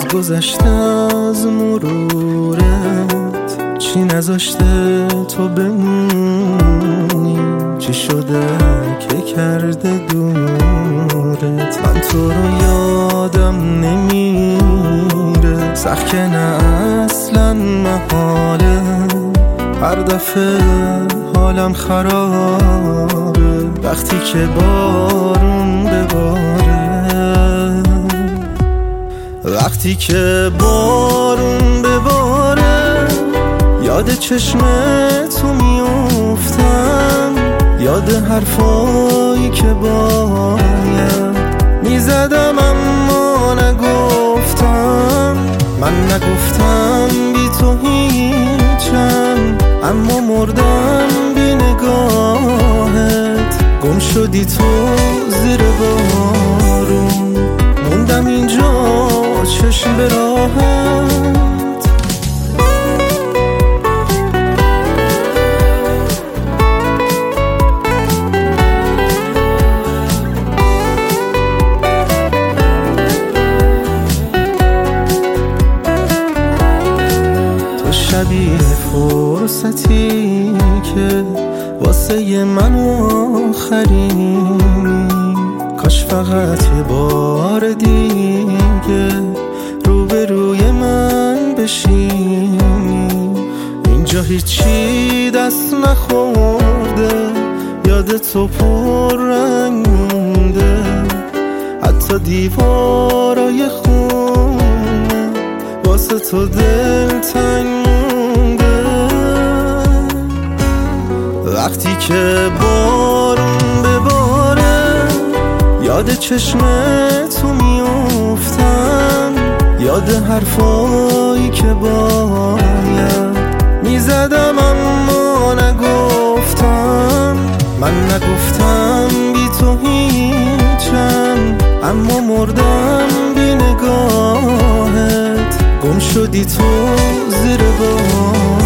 گذشته از مرورت، چی نذاشته تو بمونی، چی شده که کرده دورت. من تو رو یادم نمیره، سخت که نه اصلا محاله، هر دفعه حالم خرابه وقتی که بارون بباره. وقتی که بارون بباره یاد چشمتو میافتم، یاد حرفایی که باید میزدم اما نگفتم. من نگفتم بی تو هیچم، اما مردم بی نگاهت. گم شدی تو زیر بارون، موندم اینجا چشم به راهت. تو شبیه فرصتی که واسه من آخرینی، کاش فقط یه بار دیگه روبروی من بشینی. اینجا هیچی دست نخورده، یاد تو پر رنگ مونده، حتی دیوارای خونه واسه تو دلتنگ مونده. وقتی که بارون بباره یاد چشمتو میافتم، یاد حرفایی که باید میزدم اما نگفتم. من نگفتم بی تو هیچم، اما مردم بی نگاهت. گم شدی تو زیر بار